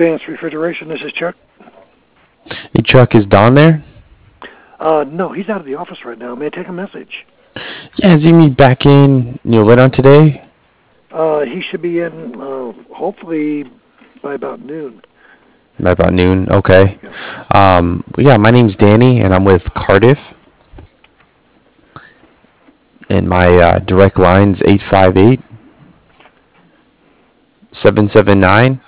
Advanced Refrigeration, this is Chuck. Hey, Chuck, is Don there? No, he's out of the office right now. May I take a message? Yeah, is he me back in, later on today? He should be in, hopefully, by about noon. By about noon, okay. Yeah. Yeah, my name's Danny, and I'm with Cardiff. And my direct line's 858-779-0424.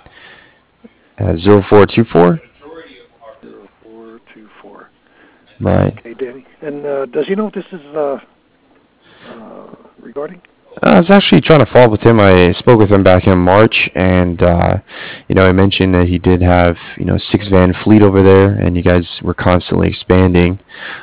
0424. Right. Okay, Danny. And does he know what this is regarding? I was actually trying to follow up with him. I spoke with him back in March, and he mentioned that he did have 6-van fleet over there, and you guys were constantly expanding.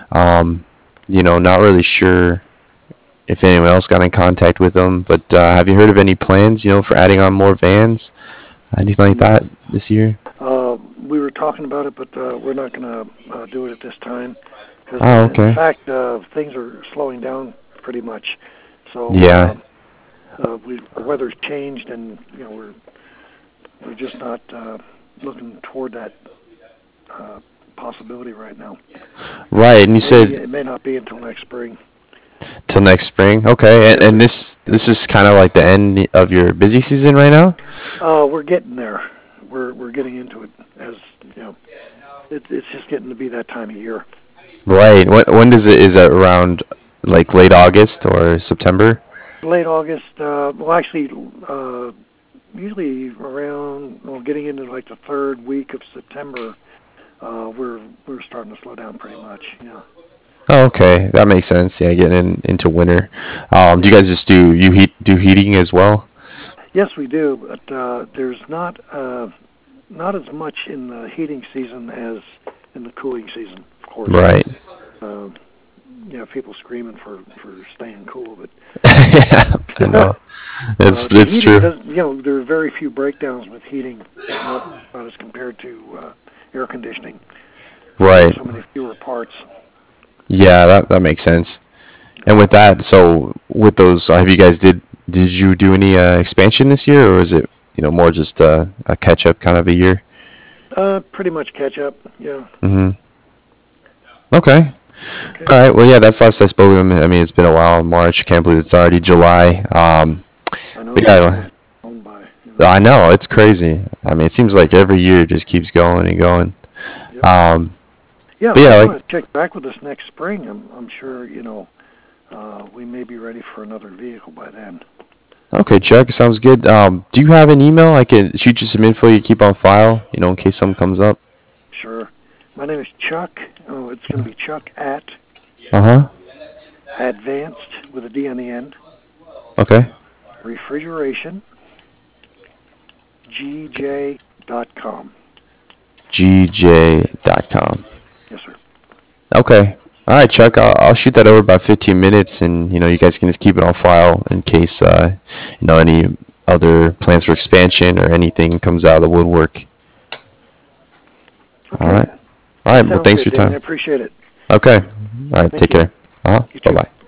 Not really sure if anyone else got in contact with him, but have you heard of any plans, for adding on more vans, anything like that this year? We were talking about it, but we're not going to do it at this time. Cause okay. In fact, things are slowing down pretty much. So yeah. The weather's changed, and we're just not looking toward that possibility right now. Right, and you said it may not be until next spring. Till next spring, okay. And this is kind of like the end of your busy season right now. We're getting there. We're getting into it, as it's just getting to be that time of year. Right. When does it? Is it around like late August or September? Late August. Well, actually, usually around getting into like the third week of September, we're starting to slow down pretty much. Yeah. Oh, okay, that makes sense. Yeah, getting into winter. Do you guys just do heating as well? Yes, we do, but there's not as much in the heating season as in the cooling season, of course. Right. People screaming for staying cool, but yeah, I know. It's true. There are very few breakdowns with heating, not as compared to air conditioning. Right. So many fewer parts. Yeah, that makes sense. And with that, so with those, have you guys did you do any expansion this year, or is it more just a catch up kind of a year? Pretty much catch up. Yeah. Okay. All right. Well, yeah, that's last I spoke with him. I mean, it's been a while. March. Can't believe it's already July. I know. I know, it's crazy. I mean, it seems like every year just keeps going and going. Yep. But yeah, want to check back with us next spring. I'm sure we may be ready for another vehicle by then. Okay, Chuck, sounds good. Do you have an email? I can shoot you some info you keep on file, in case something comes up. Sure. My name is Chuck. Oh, it's going to be Chuck at Advanced with a D on the end. Okay. Refrigeration. GJ.com. GJ.com. Yes, sir. Okay. All right, Chuck. I'll shoot that over about 15 minutes, and you guys can just keep it on file in case any other plans for expansion or anything comes out of the woodwork. Okay. All right. Well, thanks for your time. I appreciate it. Okay. All right. Take care. Bye bye.